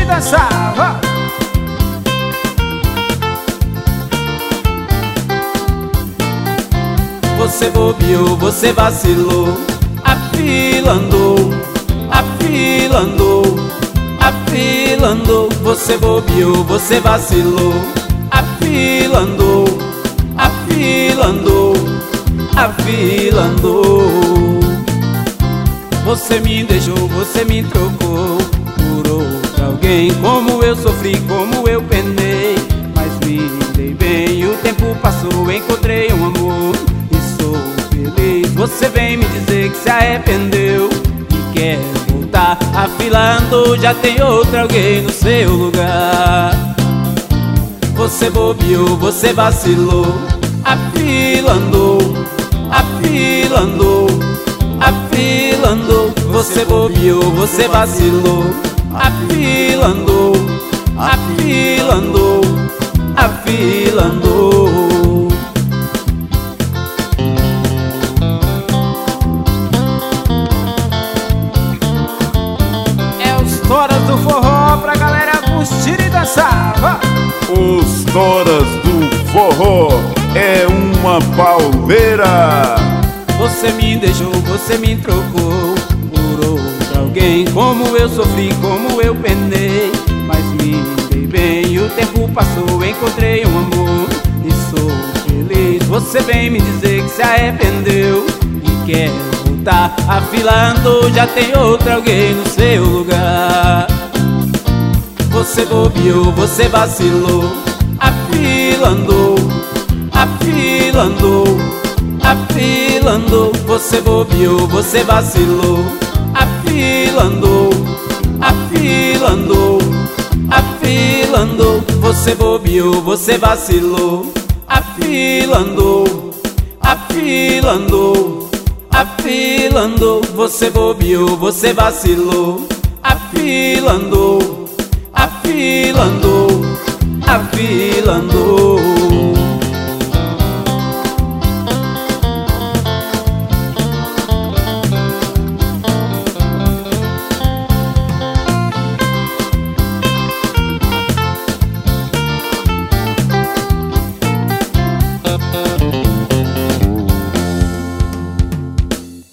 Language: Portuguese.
dançar. Você bobeou, você vacilou, a fila andou, a fila andou, a fila andou. Você bobeou, você vacilou, a fila andou, a fila andou, a fila andou. Você me deixou, você me trocou por outra alguém. Como eu sofri, como eu penei, mas me dei bem. O tempo passou, encontrei um amor e sou feliz. Você vem me dizer que se arrependeu e quer voltar. A fila andou, já tem outra alguém no seu lugar. Você bobeou, você vacilou, a fila andou, a fila andou, a fila andou. Você bobeou, você vacilou, a fila andou, a fila andou, a fila andou. É os toras do forró pra galera curtir e dançar. Os toras do forró é uma pauleira. Você me deixou, você me trocou por outra alguém. Como eu sofri, como eu penei, mas me dei bem. O tempo passou, encontrei um amor e sou feliz. Você vem me dizer que se arrependeu e quer voltar. A fila andou, já tem outra alguém no seu lugar. Você bobeou, você vacilou, a fila andou, a fila andou, a fila andou. Você bobeou, você vacilou, a fila andou, a fila andou, a fila andou. Você bobeou, você vacilou, a fila andou, a fila andou, a fila andou. Você bobeou, você vacilou, a fila andou, a fila andou, a fila andou.